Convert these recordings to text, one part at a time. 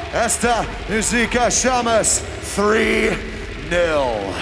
Esta música llamas 3-0.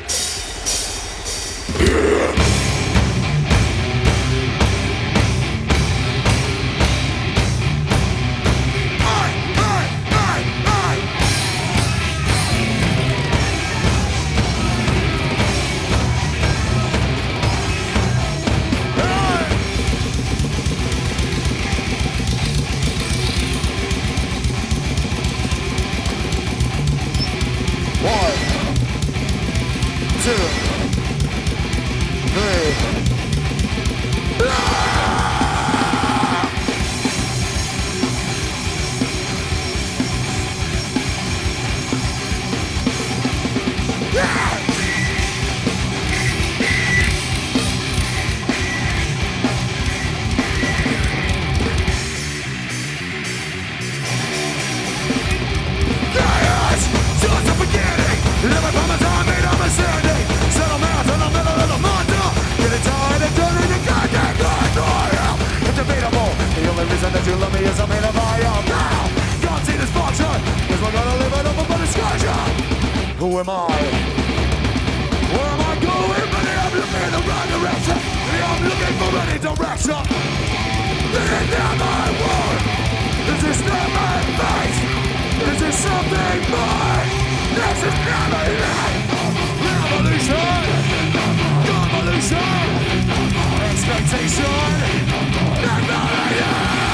Who am I? Where am I going? But I'm looking in the right direction. I'm looking for any direction. This is not my world. This is not my face. This is something more. This is not my life. Revolution. Convolution. Expectation. Technology.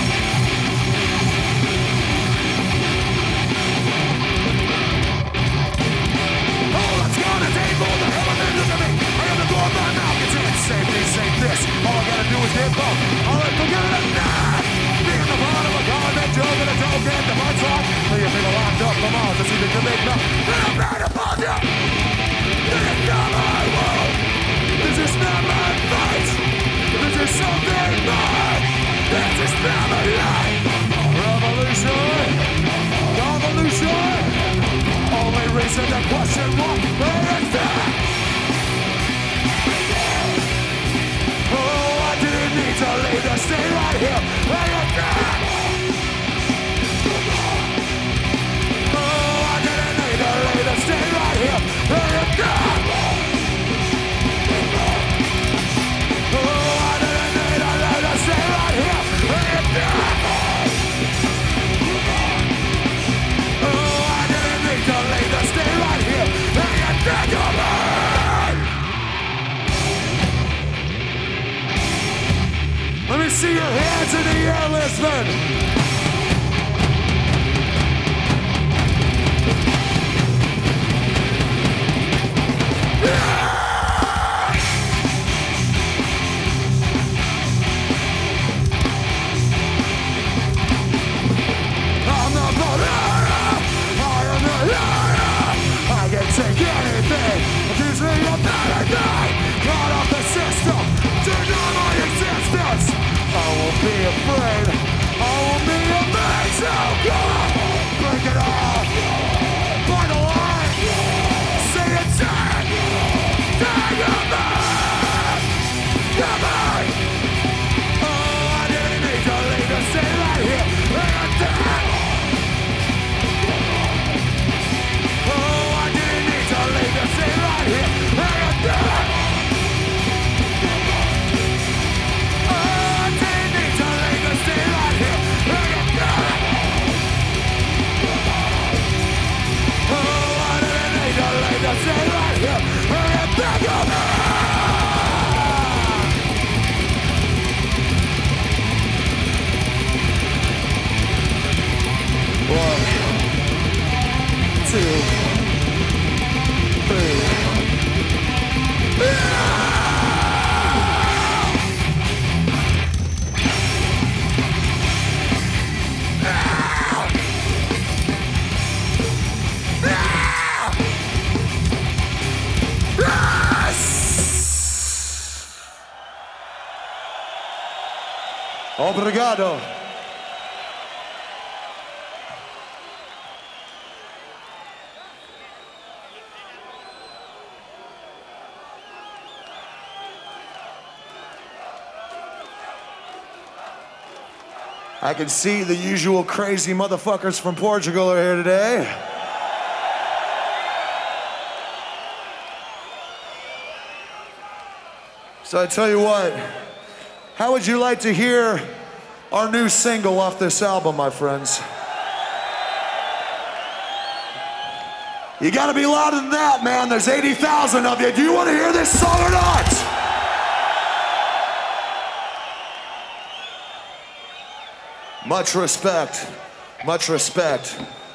Save this. All I gotta do is get bumped. All I forget it now. Being the part of a government joke and a joke and the fun talk. Leave people locked up for miles to see the make no. I'm not a buzzer. This is not my world. This is not my fight. This is something more. This is not my life. Revolution. Convolution. Only reason to question what is that? To leave the state right here, where you can. Oh, I didn't need to leave the state right here, where you can. Oh, I didn't need to leave the state right here, where you can. Oh, I didn't need to leave the state right here, where you can. Let me see your hands in the air, Lisbon. I'm the banana. I am the liar. I can take anything. Accuse me of anything. Cut off the system. Deny my existence. I won't be afraid. I won't be amazed. Oh God, break it off. By the line. Say it, take. Take it back. Come on. Oh, I didn't need to leave to stay right here. And dead. Oh, I didn't need to leave to stay right here. And dead. Stay right here, and back up. One, two, three. Obrigado. I can see the usual crazy motherfuckers from Portugal are here today. So I tell you what, how would you like to hear our new single off this album, my friends? You gotta be louder than that, man. There's 80,000 of you. Do you want to hear this song or not? Much respect. Much respect.